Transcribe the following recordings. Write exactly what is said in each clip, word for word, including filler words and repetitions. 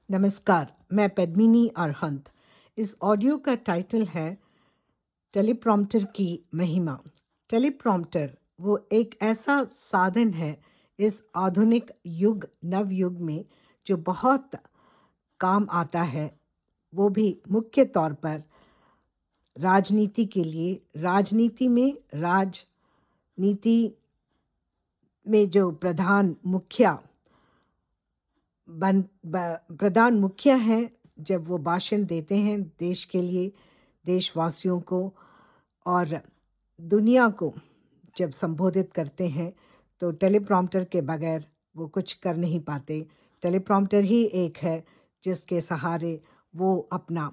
नमस्कार, मैं पद्मिनी अरहंत। इस ऑडियो का टाइटल है टेलीप्रॉम्प्टर की महिमा। टेलीप्रॉम्प्टर वो एक ऐसा साधन है इस आधुनिक युग नवयुग में जो बहुत काम आता है, वो भी मुख्य तौर पर राजनीति के लिए। राजनीति में राजनीति में जो प्रधान मुखिया बन ब- प्रधान मुखिया हैं, जब वो भाषण देते हैं देश के लिए, देशवासियों को और दुनिया को जब संबोधित करते हैं, तो टेलीप्रॉम्प्टर के बगैर वो कुछ कर नहीं पाते। टेलीप्रॉम्प्टर ही एक है जिसके सहारे वो अपना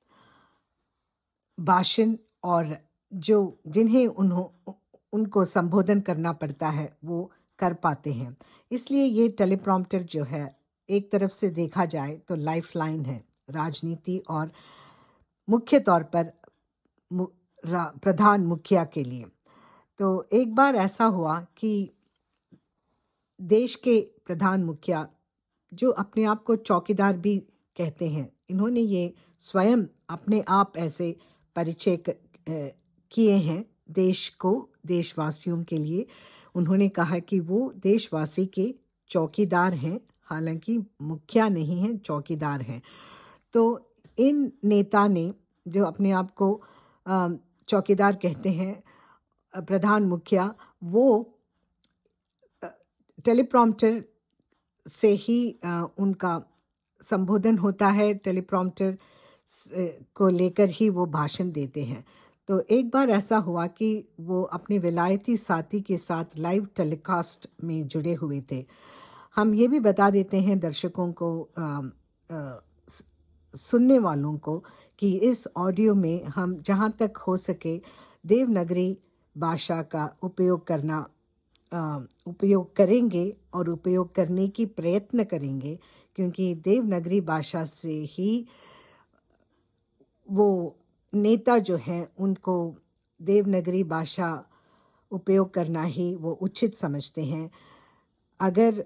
भाषण और जो जिन्हें उन्हों उनको संबोधन करना पड़ता है वो कर पाते हैं। इसलिए ये टेलीप्रॉम्प्टर जो है, एक तरफ से देखा जाए तो लाइफलाइन है राजनीति और मुख्य तौर पर मु- रा- प्रधान मुखिया के लिए। तो एक बार ऐसा हुआ कि देश के प्रधान मुखिया, जो अपने आप को चौकीदार भी कहते हैं, इन्होंने ये स्वयं अपने आप ऐसे परिचय क- अ, किए हैं देश को, देशवासियों के लिए। उन्होंने कहा कि वो देशवासी के चौकीदार हैं, हालांकि मुखिया नहीं हैं, चौकीदार हैं। तो इन नेता ने, जो अपने आप को अ, चौकीदार कहते हैं, अ, प्रधान मुखिया, वो टेलीप्रॉम्प्टर से ही अ, उनका संबोधन होता है। टेलीप्रॉम्प्टर से- को लेकर ही वो भाषण देते हैं। तो एक बार ऐसा हुआ कि वो अपने विलायती साथी के साथ लाइव टेलीकास्ट में जुड़े हुए थे। हम ये भी बता देते हैं दर्शकों को, अ, अ, स- सुनने वालों को, कि इस ऑडियो में हम जहाँ तक हो सके देवनागरी भाषा का उपयोग करना अ, उपयोग करेंगे और उपयोग करने की प्रयत्न करेंगे, क्योंकि देवनागरी भाषा से ही वो नेता जो हैं उनको देवनागरी भाषा उपयोग करना ही वो उचित समझते हैं। अगर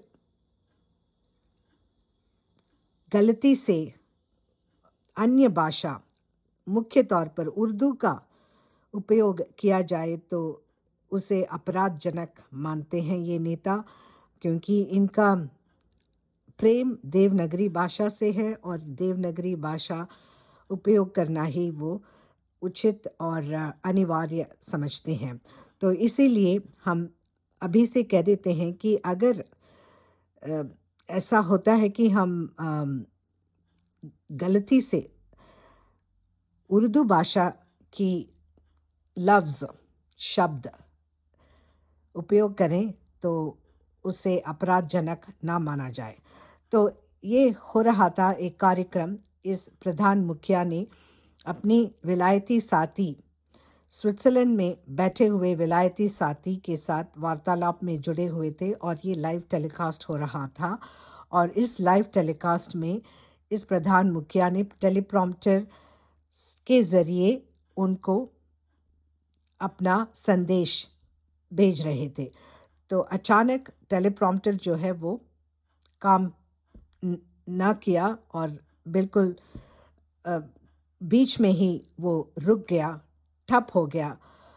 गलती से अन्य भाषा, मुख्य तौर पर उर्दू का उपयोग किया जाए तो उसे अपराधजनक मानते हैं ये नेता, क्योंकि इनका प्रेम देवनागरी भाषा से है और देवनागरी भाषा उपयोग करना ही वो उचित और अनिवार्य समझते हैं। तो इसीलिए हम अभी से कह देते हैं कि अगर अ, ऐसा होता है कि हम अम, गलती से उर्दू भाषा की लफ्ज़, शब्द उपयोग करें, तो उसे अपराधजनक ना माना जाए। तो ये हो रहा था एक कार्यक्रम। इस प्रधान मुखिया ने अपनी विलायती साथी, स्विट्ज़रलैंड में बैठे हुए विलायती साथी के साथ वार्तालाप में जुड़े हुए थे और ये लाइव टेलीकास्ट हो रहा था। और इस लाइव टेलीकास्ट में इस प्रधान मुखिया ने टेलीप्रॉम्प्टर के ज़रिए उनको अपना संदेश भेज रहे थे। तो अचानक टेलीप्रॉम्प्टर जो है वो काम न- ना किया और बिल्कुल अ, बीच में ही वो रुक गया, ठप हो गया।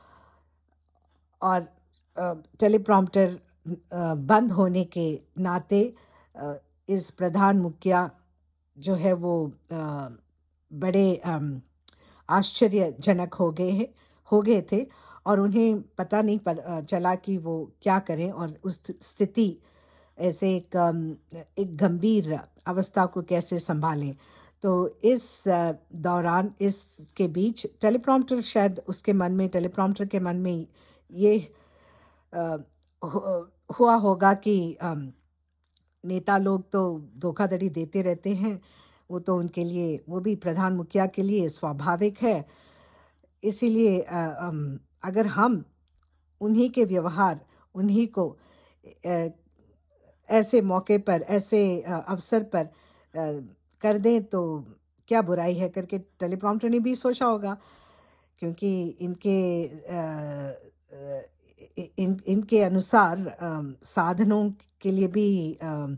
और अ, टेलीप्रॉम्प्टर अ, बंद होने के नाते अ, इस प्रधान मुखिया जो है वो अ, बड़े अम, आश्चर्यजनक हो गए हैं हो गए थे और उन्हें पता नहीं पर, अ, चला कि वो क्या करें और उस स्थिति, ऐसे एक अम, एक गंभीर अवस्था को कैसे संभालें। तो इस अ, दौरान, इसके बीच टेलीप्रॉम्प्टर, शायद उसके मन में, टेलीप्रॉम्प्टर के मन में ये अ, हु- हुआ होगा कि अम, नेता लोग तो धोखाधड़ी देते रहते हैं, वो तो उनके लिए, वो भी प्रधान मुखिया के लिए स्वाभाविक है। इसीलिए अ, अम, अगर हम उन्हीं के व्यवहार, उन्हीं को अ, ऐसे मौके पर, ऐसे अ, अवसर पर अ, कर दें तो क्या बुराई है, करके टेलीप्रॉम्प्टर ने भी सोचा होगा। क्योंकि इनके अ, अ, इ- इन इनके अनुसार अम, साधनों के लिए भी अम,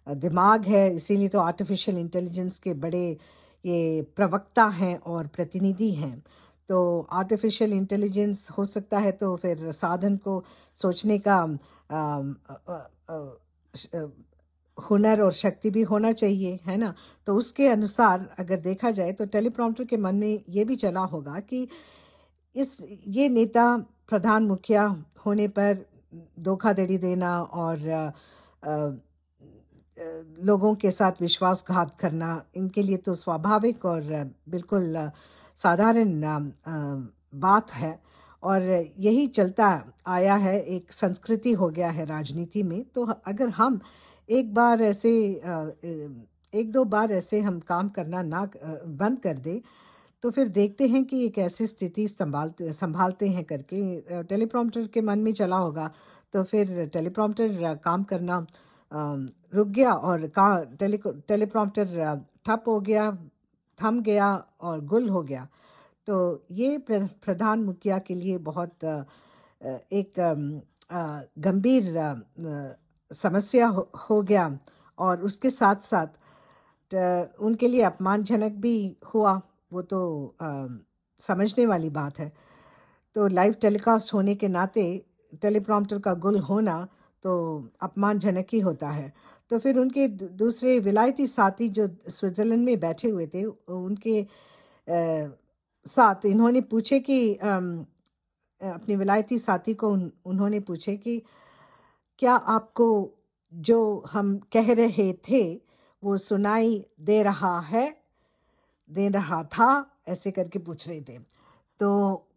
दिमाग है, इसीलिए तो आर्टिफिशियल इंटेलिजेंस के बड़े ये प्रवक्ता हैं और प्रतिनिधि हैं। तो आर्टिफिशियल इंटेलिजेंस हो सकता है तो फिर साधन को सोचने का अम, अ, अ, अ, श- अ, हुनर और शक्ति भी होना चाहिए, है ना? तो उसके अनुसार अगर देखा जाए तो टेलीप्रॉम्प्टर के मन में ये भी चला होगा कि इस ये नेता प्रधान मुखिया होने पर धोखाधड़ी देना और अ, अ, अ, लोगों के साथ विश्वासघात करना इनके लिए तो स्वाभाविक और अ, बिल्कुल अ, साधारण अ, अ, बात है। और यही चलता आया है, एक संस्कृति हो गया है राजनीति में। तो ह- अगर हम एक बार ऐसे अ, अ, एक दो बार ऐसे हम काम करना ना अ, बंद कर दे तो फिर देखते हैं कि एक ऐसी स्थिति संभालते संभालते हैं करके अ, टेलीप्रॉम्प्टर के मन में चला होगा। तो फिर टेलीप्रॉम्प्टर अ, काम करना अम, रुक गया और का टेली टेलीप्रॉम्प्टर अ, ठप हो गया, थम गया और गुल हो गया। तो ये प्र- प्रधान मुखिया के लिए बहुत अ, अ, एक अम, अ, गंभीर अ, अ, समस्या हो, हो गया और उसके साथ साथ त- उनके लिए अपमानजनक भी हुआ। वो तो अ, समझने वाली बात है। तो लाइव टेलीकास्ट होने के नाते टेलीप्रॉम्प्टर का गुल होना तो अपमानजनक ही होता है। तो फिर उनके दू- दूसरे विलायती साथी जो स्विट्ज़रलैंड में बैठे हुए थे उनके अ, साथ इन्होंने पूछे कि अम, अपने विलायती साथी को उन, उन्होंने पूछे कि क्या आपको जो हम कह रहे थे वो सुनाई दे रहा है, दे रहा था, ऐसे करके पूछ रहे थे। तो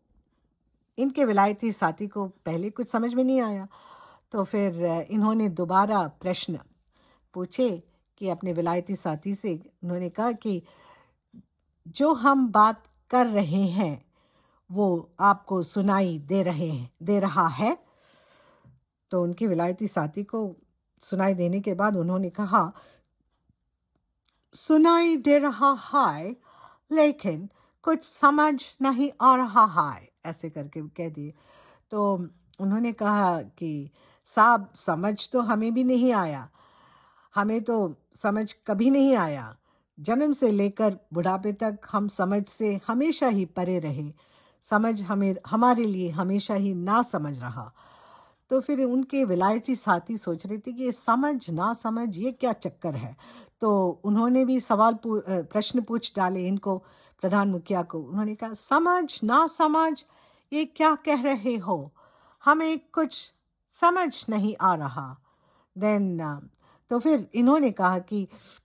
इनके विलायती साथी को पहले कुछ समझ में नहीं आया। तो फिर अ, इन्होंने दोबारा प्रश्न पूछे कि अपने विलायती साथी से उन्होंने कहा कि जो हम बात कर रहे हैं वो आपको सुनाई दे रहे हैं दे रहा है। तो उनके विलायती साथी को सुनाई देने के बाद उन्होंने कहा सुनाई दे रहा है लेकिन कुछ समझ नहीं आ रहा है, ऐसे करके कह दिए। तो उन्होंने कहा कि साहब समझ तो हमें भी नहीं आया, हमें तो समझ कभी नहीं आया। जन्म से लेकर बुढ़ापे तक हम समझ से हमेशा ही परे रहे। समझ हमें हमारे लिए हमेशा ही ना समझ रहा। तो फिर उनके विलायती साथी सोच रहे थे कि ये समझ ना समझ ये क्या चक्कर है। तो उन्होंने भी सवाल पू- अ, प्रश्न पूछ डाले इनको, प्रधान मुखिया को। उन्होंने कहा समझ ना समझ ये क्या कह रहे हो, हमें कुछ समझ नहीं आ रहा। देन तो फिर इन्होंने कहा कि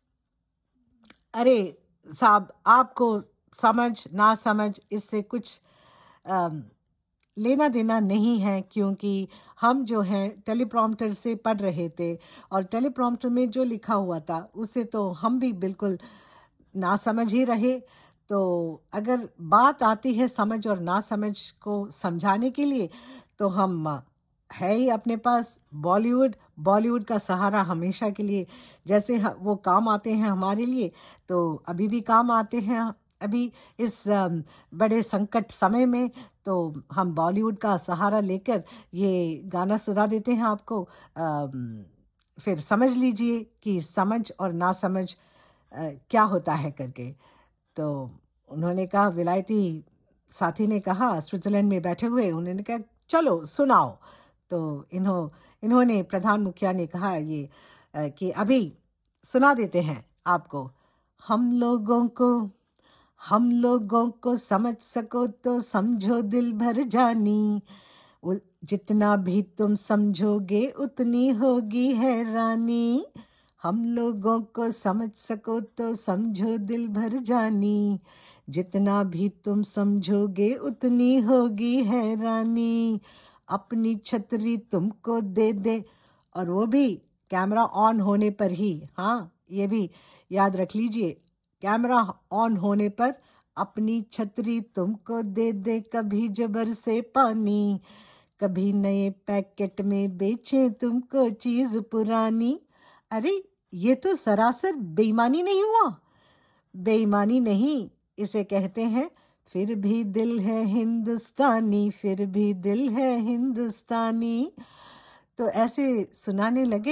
अरे साहब आपको समझ ना समझ इससे कुछ अम, लेना देना नहीं है, क्योंकि हम जो हैं टेलीप्रॉम्प्टर से पढ़ रहे थे और टेलीप्रॉम्प्टर में जो लिखा हुआ था उससे तो हम भी बिल्कुल ना समझ ही रहे। तो अगर बात आती है समझ और ना समझ को समझाने के लिए तो हम अ, है ही अपने पास बॉलीवुड। बॉलीवुड का सहारा हमेशा के लिए जैसे ह- वो काम आते हैं हमारे लिए, तो अभी भी काम आते हैं। अभी इस अम, बड़े संकट समय में तो हम बॉलीवुड का सहारा लेकर ये गाना सुना देते हैं आपको। अम, फिर समझ लीजिए कि समझ और ना समझ अ, क्या होता है करके। तो उन्होंने कहा, विलायती साथी ने कहा स्विट्जरलैंड में बैठे हुए, उन्होंने कहा चलो सुनाओ। तो इन्हों इन्होंने प्रधान मुखिया ने कहा ये अ, कि अभी सुना देते हैं आपको। हम लोगों को हम लोगों को समझ सको तो समझो दिल भर जानी, उ- जितना भी तुम समझोगे उतनी होगी हैरानी। हम लोगों को समझ सको तो समझो दिल भर जानी, जितना भी तुम समझोगे उतनी होगी हैरानी। अपनी छतरी तुमको दे दे, और वो भी कैमरा ऑन होने पर ही। हाँ, ये भी याद रख लीजिए, कैमरा ऑन होने पर अपनी छतरी तुमको दे दे, कभी जबर से पानी, कभी नए पैकेट में बेचे तुमको चीज पुरानी। अरे ये तो सरासर बेईमानी नहीं हुआ? बेईमानी नहीं, इसे कहते हैं फिर भी दिल है हिंदुस्तानी, फिर भी दिल है हिंदुस्तानी। तो ऐसे सुनाने लगे।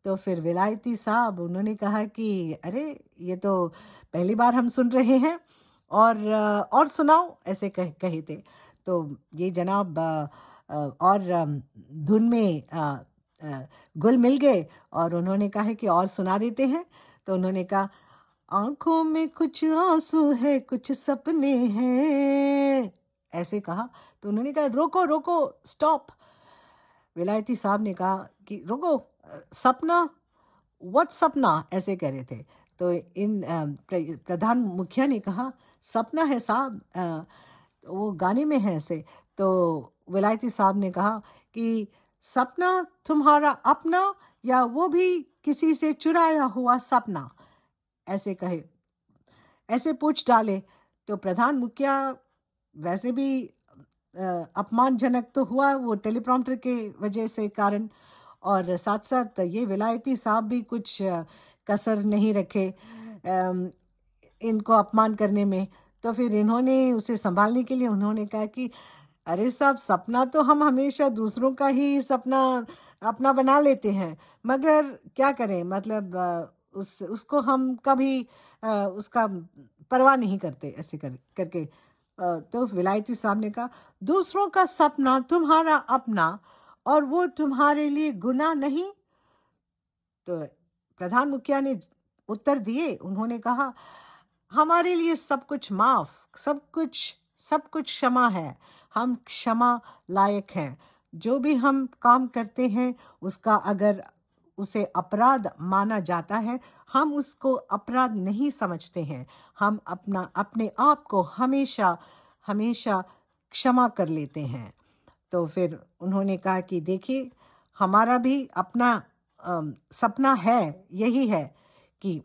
तो फिर विलायती साहब उन्होंने कहा कि अरे ये तो पहली बार हम सुन रहे हैं, और अ, और सुनाओ, ऐसे कह कहे थे। तो ये जनाब अ, अ, और अम, धुन में अ, अ, गुल मिल गए और उन्होंने कहा कि और सुना देते हैं। तो उन्होंने कहा, आंखों में कुछ आंसू है, कुछ सपने हैं, ऐसे कहा। तो उन्होंने कहा, रोको रोको, स्टॉप। विलायती साहब ने कहा कि रुको, अ, सपना, व्हाट सपना, ऐसे कह रहे थे। तो इन अ, प्र- प्रधान मुखिया ने कहा, सपना है साहब, अ, वो गाने में है ऐसे। तो विलायती साहब ने कहा कि सपना तुम्हारा अपना या वो भी किसी से चुराया हुआ सपना, ऐसे कहे, ऐसे पूछ डाले। तो प्रधान मुखिया वैसे भी अ, अपमानजनक तो हुआ वो टेलीप्रॉम्प्टर के वजह से कारण, और साथ साथ ये विलायती साहब भी कुछ अ, कसर नहीं रखे अम, इनको अपमान करने में। तो फिर इन्होंने उसे संभालने के लिए उन्होंने कहा कि अरे साहब, सपना तो हम हमेशा दूसरों का ही सपना अपना बना लेते हैं, मगर क्या करें, मतलब अ, उस उसको हम कभी अ, उसका परवाह नहीं करते, ऐसे कर करके। अ, तो विलायती साहब ने कहा, दूसरों का सपना तुम्हारा अपना, और वो तुम्हारे लिए गुनाह नहीं। तो प्रधान मुखिया ने उत्तर दिए, उन्होंने कहा, हमारे लिए सब कुछ माफ, सब कुछ सब कुछ क्षमा है, हम क्षमा लायक हैं। जो भी हम काम करते हैं उसका अगर उसे अपराध माना जाता है, हम उसको अपराध नहीं समझते हैं। हम अपना अपने आप को हमेशा हमेशा क्षमा कर लेते हैं। तो फिर उन्होंने कहा कि देखिए, हमारा भी अपना अम, सपना है, यही है कि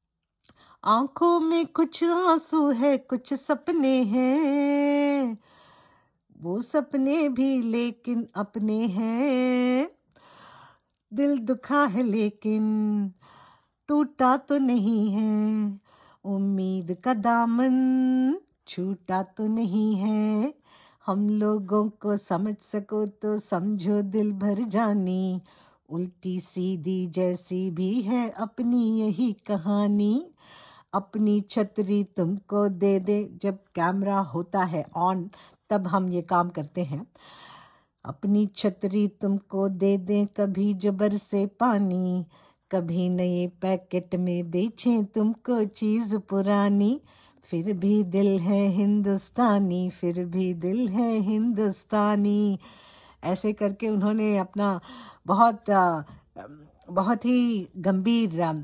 आंखों में कुछ आंसू है, कुछ सपने हैं, वो सपने भी लेकिन अपने हैं, दिल दुखा है लेकिन टूटा तो नहीं है, उम्मीद का दामन छूटा तो नहीं है, हम लोगों को समझ सको तो समझो दिल भर जानी, उल्टी सीधी जैसी भी है अपनी यही कहानी, अपनी छतरी तुमको दे दे, जब कैमरा होता है ऑन तब हम ये काम करते हैं, अपनी छतरी तुमको दे दें कभी जबर से पानी, कभी नए पैकेट में बेचें तुमको चीज पुरानी, फिर भी दिल है हिंदुस्तानी, फिर भी दिल है हिंदुस्तानी, ऐसे करके उन्होंने अपना बहुत अ, बहुत ही गंभीर अ,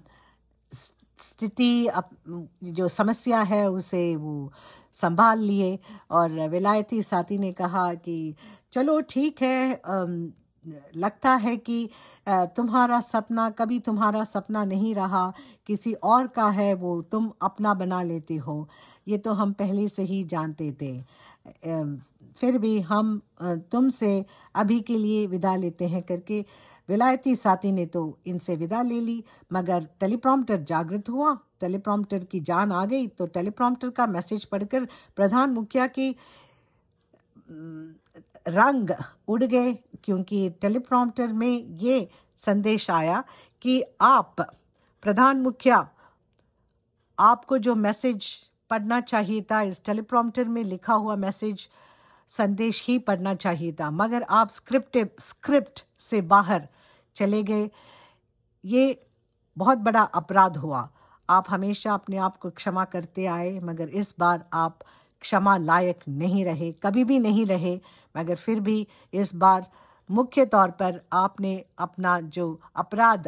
स्थिति अप- जो समस्या है उसे वो संभाल लिए। और विलायती साथी ने कहा कि चलो ठीक है, अम, लगता है कि अ, तुम्हारा सपना कभी तुम्हारा सपना नहीं रहा, किसी और का है, वो तुम अपना बना लेते हो, ये तो हम पहले से ही जानते थे। अम, फिर भी हम अ, तुमसे अभी के लिए विदा लेते हैं करके विलायती साथी ने तो इनसे विदा ले ली। मगर टेलीप्रॉम्प्टर जागृत हुआ, टेलीप्रॉम्प्टर की जान आ गई। तो टेलीप्रॉम्प्टर का मैसेज पढ़कर प्रधान मुखिया की रंग उड़ गए, क्योंकि टेलीप्रॉम्प्टर में ये संदेश आया कि आप प्रधान मुखिया, आपको जो मैसेज पढ़ना चाहिए था, इस टेलीप्रॉम्प्टर में लिखा हुआ मैसेज संदेश ही पढ़ना चाहिए था, मगर आप स्क्रिप्ट स्क्रिप्ट से बाहर चले गए। ये बहुत बड़ा अपराध हुआ। आप हमेशा अपने आप को क्षमा करते आए, मगर इस बार आप क्षमा लायक नहीं रहे, कभी भी नहीं रहे, मगर फिर भी इस बार मुख्य तौर पर आपने अपना जो अपराध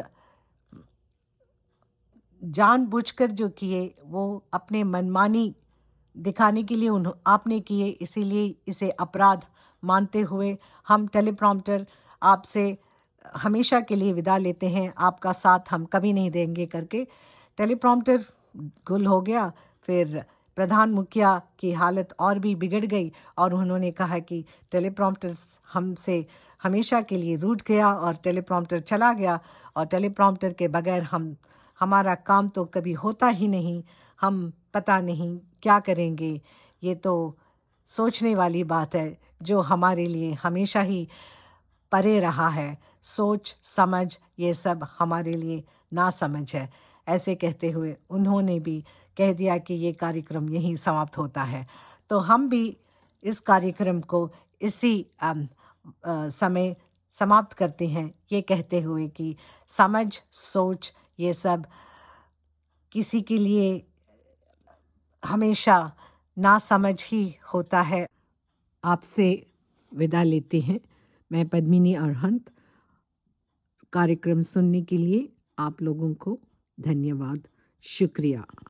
जानबूझकर जो किए वो अपने मनमानी दिखाने के लिए उन्हों आपने किए, इसीलिए इसे अपराध मानते हुए हम टेलीप्रॉम्प्टर आपसे हमेशा के लिए विदा लेते हैं, आपका साथ हम कभी नहीं देंगे करके टेलीप्रॉम्प्टर गुल हो गया। फिर प्रधान मुखिया की हालत और भी बिगड़ गई और उन्होंने कहा कि टेलीप्रॉम्प्टर हमसे हमेशा के लिए रूठ गया और टेलीप्रॉम्प्टर चला गया, और टेलीप्रॉम्प्टर के बगैर हम हमारा काम तो कभी होता ही नहीं, हम पता नहीं क्या करेंगे। ये तो सोचने वाली बात है जो हमारे लिए हमेशा ही परे रहा है। सोच समझ ये सब हमारे लिए ना समझ है। ऐसे कहते हुए उन्होंने भी कह दिया कि ये कार्यक्रम यहीं समाप्त होता है। तो हम भी इस कार्यक्रम को इसी अम, अ, समय समाप्त करते हैं, ये कहते हुए कि समझ सोच ये सब किसी के लिए हमेशा ना समझ ही होता है। आपसे विदा लेते हैं। मैं पद्मिनी अरहंत। कार्यक्रम सुनने के लिए आप लोगों को धन्यवाद, शुक्रिया।